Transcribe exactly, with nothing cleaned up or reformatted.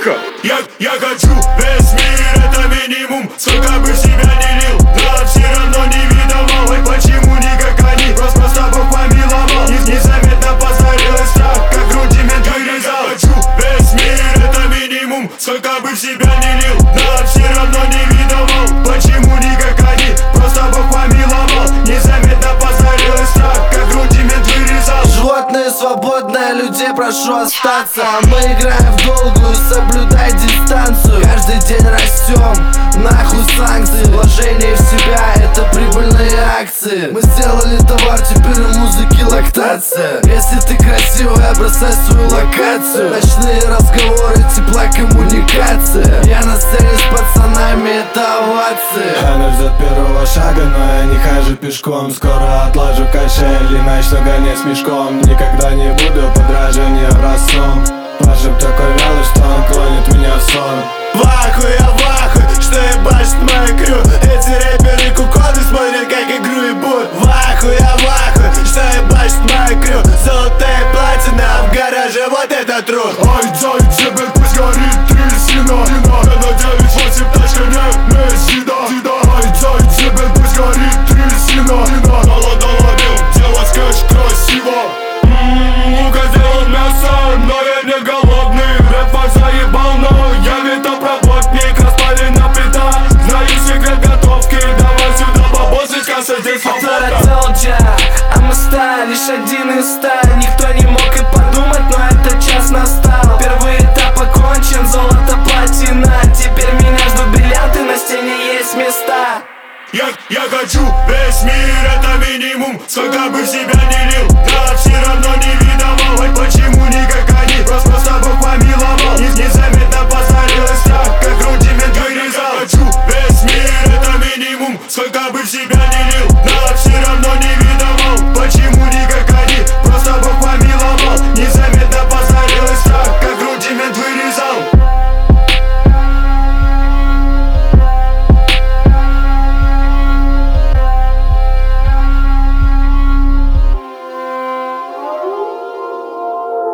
сука. Я, я хочу весь мир, это минимум. Сколько бы в себя не лил, но все равно не видовал. Ой, почему не как они, просто Бог помиловал. Не, незаметно позарилась так, как рудимент вырезал. Я хочу весь мир, это минимум. Сколько бы в себя не лил, но все равно не видовал. Почему не как они, просто Бог помиловал. Незаметно позарилась так, как рудимент вырезал. Животные свободные, людей прошу остаться. Мы играем в долгую, соблюдай дистанцию. Каждый день растем, нахуй санкции. Вложение в себя — это прибыльные акции. Мы сделали товар, теперь у музыки лактация. Если ты красивая, бросай свою локацию. Ночные разговоры, тепла коммуникация. Я на сцене с пацанами, это овации. Она ждет первого шага, но я не хожу пешком. Скоро отложу кошель и начну гонять мешком. Никогда не буду подражание образцом. Пашек такой вялый, что он клонит меня в сон. Вахуй, я вахуй, что ебашит мою крю. Эти рэперы куконы смотрят, как игру ебут. Вахуй, я вахуй, что ебашит мою крю. Золотая платина в гараже, вот это труд. Ай, дай, джебель, пусть горит трясина. Я на девять восемь тачка, не мессида. Ай, дай, джебель, пусть горит трясина. Дала-дала бил, делать кэш красиво. Лука делал мясо, но я не голодный. Рэп заебал, но я металлпроботник. Распалена плита, знаю секрет готовки. Давай сюда бабосочка, садись в I'm a star, лишь один из ста. Никто не мог и подумать, но этот час настал. Первый этап окончен, золото, платина. Теперь меня ждут бриллианты, на стене есть места. Я, я хочу весь мир, это минимум. Сколько бы в себя не лил, я все равно не видовал. Ой, почему не как они, просто